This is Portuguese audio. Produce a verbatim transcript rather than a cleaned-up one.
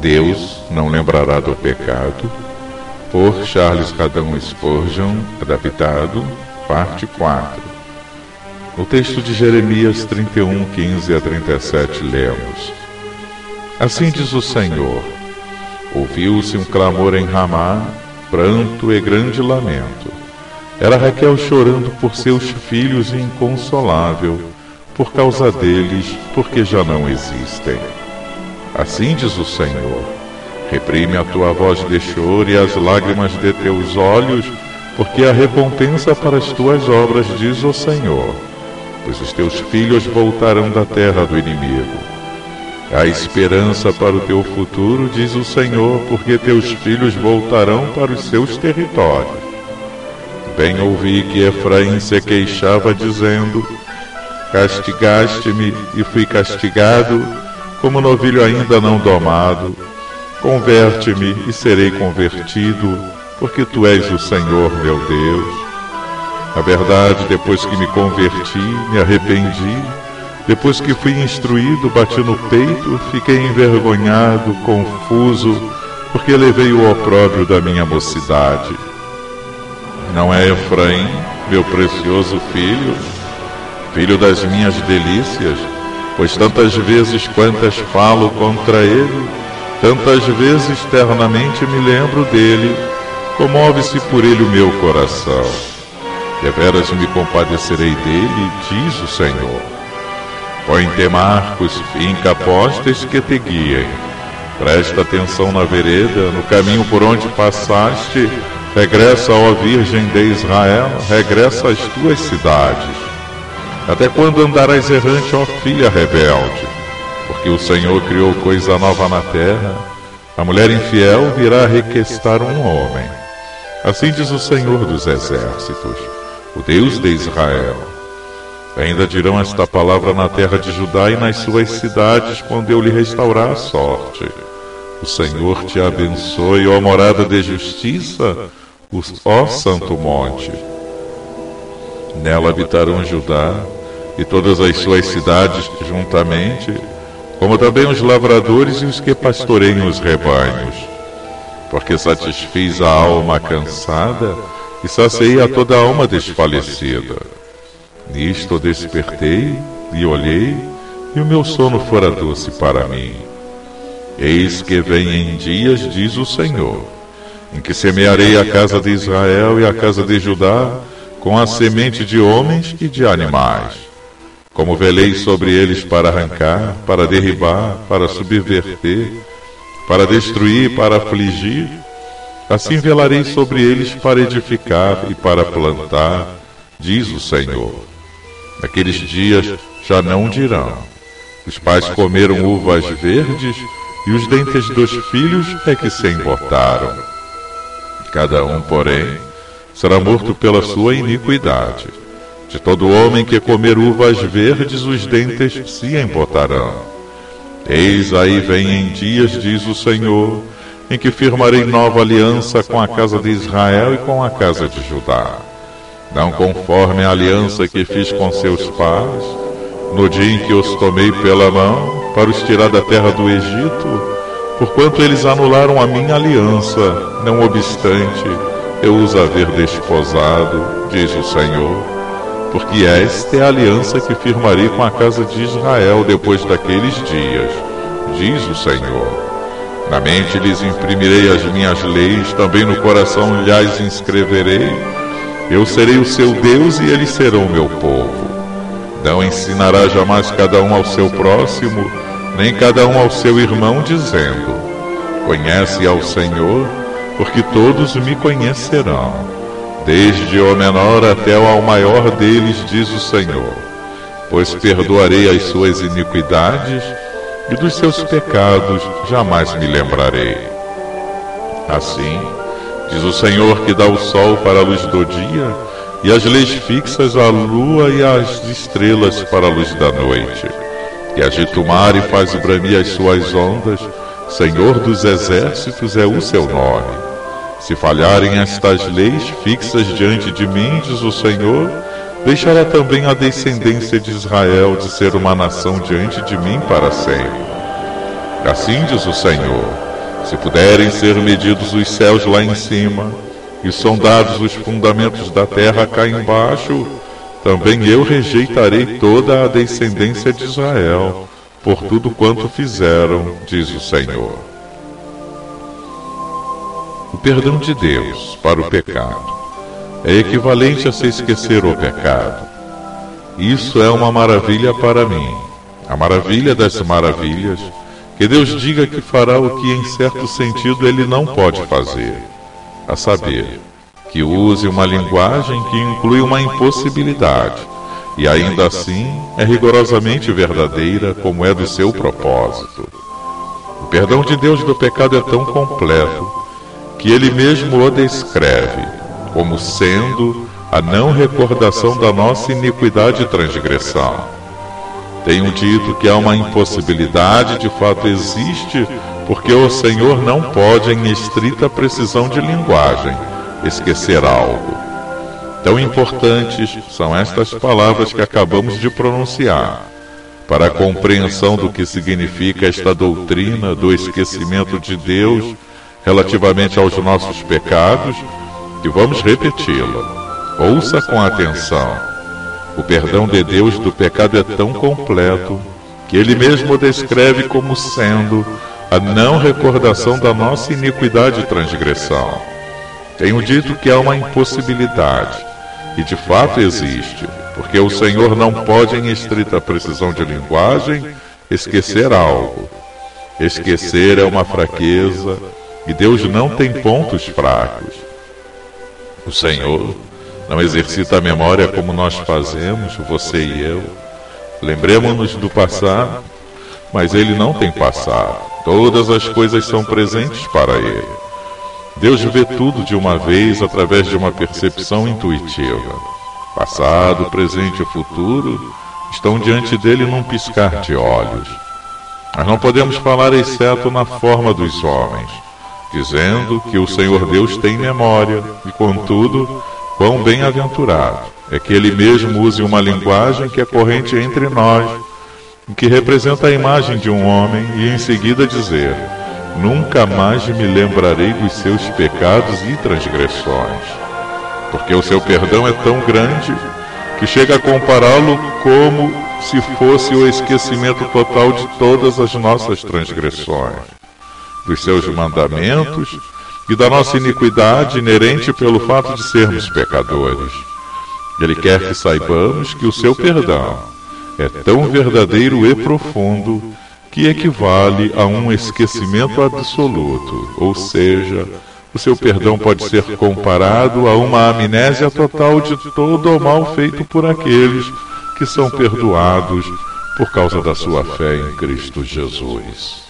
Deus não lembrará do pecado, por Charles Haddon Spurgeon, adaptado, parte quatro. No texto de Jeremias trinta e um, quinze a trinta e sete, lemos: Assim diz o Senhor: ouviu-se um clamor em Ramá, pranto e grande lamento. Era Raquel chorando por seus filhos e inconsolável, por causa deles, porque já não existem. Assim diz o Senhor: reprime a tua voz de choro e as lágrimas de teus olhos, porque a recompensa para as tuas obras, diz o Senhor, pois os teus filhos voltarão da terra do inimigo. Há esperança para o teu futuro, diz o Senhor, porque teus filhos voltarão para os seus territórios. Bem ouvi que Efraim se queixava, dizendo: castigaste-me e fui castigado, como novilho ainda não domado. Converte-me e serei convertido, porque tu és o Senhor meu Deus. Na verdade, depois que me converti, me arrependi. Depois que fui instruído, bati no peito, fiquei envergonhado, confuso, porque levei o opróbrio da minha mocidade. Não é Efraim, meu precioso filho, filho das minhas delícias? Pois tantas vezes quantas falo contra ele, tantas vezes ternamente me lembro dele, comove-se por ele o meu coração. Deveras me compadecerei dele, diz o Senhor. Põe-te marcos, finca postes que te guiem. Presta atenção na vereda, no caminho por onde passaste. Regressa, ó Virgem de Israel, regressa às tuas cidades. Até quando andarás errante, ó filha rebelde? Porque o Senhor criou coisa nova na terra. A mulher infiel virá requestar um homem. Assim diz o Senhor dos exércitos, o Deus de Israel. Ainda dirão esta palavra na terra de Judá e nas suas cidades, quando eu lhe restaurar a sorte. O Senhor te abençoe, ó morada de justiça, ó santo monte. Nela habitarão Judá e todas as suas cidades juntamente, como também os lavradores e os que pastoreiam os rebanhos. Porque satisfiz a alma cansada e saciei a toda a alma desfalecida. Nisto despertei e olhei, e o meu sono fora doce para mim. Eis que vem em dias, diz o Senhor, em que semearei a casa de Israel e a casa de Judá com a semente de homens e de animais. Como velei sobre eles para arrancar, para derribar, para subverter, para destruir, para afligir, assim velarei sobre eles para edificar e para plantar, diz o Senhor. Naqueles dias já não dirão: os pais comeram uvas verdes e os dentes dos filhos é que se embotaram. Cada um, porém, será morto pela sua iniquidade. De todo homem que comer uvas verdes, os dentes se embotarão. Eis aí vem em dias, diz o Senhor, em que firmarei nova aliança com a casa de Israel e com a casa de Judá. Não conforme a aliança que fiz com seus pais, no dia em que os tomei pela mão, para os tirar da terra do Egito, porquanto eles anularam a minha aliança, não obstante eu os haver desposado, diz o Senhor, porque esta é a aliança que firmarei com a casa de Israel depois daqueles dias, diz o Senhor. Na mente lhes imprimirei as minhas leis, também no coração lhes inscreverei. Eu serei o seu Deus e eles serão o meu povo. Não ensinará jamais cada um ao seu próximo, nem cada um ao seu irmão, dizendo: conhece ao Senhor, porque todos me conhecerão, desde o menor até ao maior deles, diz o Senhor. Pois perdoarei as suas iniquidades, e dos seus pecados jamais me lembrarei. Assim, diz o Senhor que dá o sol para a luz do dia, e as leis fixas à lua e às estrelas para a luz da noite. Que agita o mar e faz bramir as suas ondas, Senhor dos exércitos é o seu nome. Se falharem estas leis fixas diante de mim, diz o Senhor, deixará também a descendência de Israel de ser uma nação diante de mim para sempre. Assim diz o Senhor, Se puderem ser medidos os céus lá em cima, e sondados os fundamentos da terra cá embaixo, também eu rejeitarei toda a descendência de Israel, por tudo quanto fizeram, diz o Senhor. O perdão de Deus para o pecado é equivalente a se esquecer o pecado. Isso é uma maravilha para mim, a maravilha das maravilhas, que Deus diga que fará o que em certo sentido Ele não pode fazer, a saber, que use uma linguagem que inclui uma impossibilidade, e ainda assim é rigorosamente verdadeira como é do seu propósito. O perdão de Deus do pecado é tão completo que Ele mesmo o descreve como sendo a não recordação da nossa iniquidade e transgressão. Tenho dito que há uma impossibilidade, de fato existe, porque o Senhor não pode, em estrita precisão de linguagem, esquecer algo. Tão importantes são estas palavras que acabamos de pronunciar, para a compreensão do que significa esta doutrina do esquecimento de Deus relativamente aos nossos pecados, que vamos repeti-la. Ouça com atenção. O perdão de Deus do pecado é tão completo que Ele mesmo descreve como sendo a não recordação da nossa iniquidade e transgressão. Tenho dito que há uma impossibilidade, e de fato existe, porque o Senhor não pode, em estrita precisão de linguagem, esquecer algo. Esquecer é uma fraqueza, e Deus não tem pontos fracos. O Senhor não exercita a memória como nós fazemos, você e eu. Lembremos-nos do passado, mas Ele não tem passado. Todas as coisas são presentes para Ele. Deus vê tudo de uma vez através de uma percepção intuitiva. Passado, presente e futuro estão diante dele num piscar de olhos. Nós não podemos falar exceto na forma dos homens, dizendo que o Senhor Deus tem memória, e contudo, quão bem-aventurado é que Ele mesmo use uma linguagem que é corrente entre nós, que representa a imagem de um homem, e em seguida dizer: nunca mais me lembrarei dos seus pecados e transgressões, porque o seu perdão é tão grande que chega a compará-lo como se fosse o esquecimento total de todas as nossas transgressões, dos seus mandamentos e da nossa iniquidade inerente pelo fato de sermos pecadores. Ele quer que saibamos que o seu perdão é tão verdadeiro e profundo que equivale a um esquecimento absoluto, ou seja, o seu perdão pode ser comparado a uma amnésia total de todo o mal feito por aqueles que são perdoados por causa da sua fé em Cristo Jesus.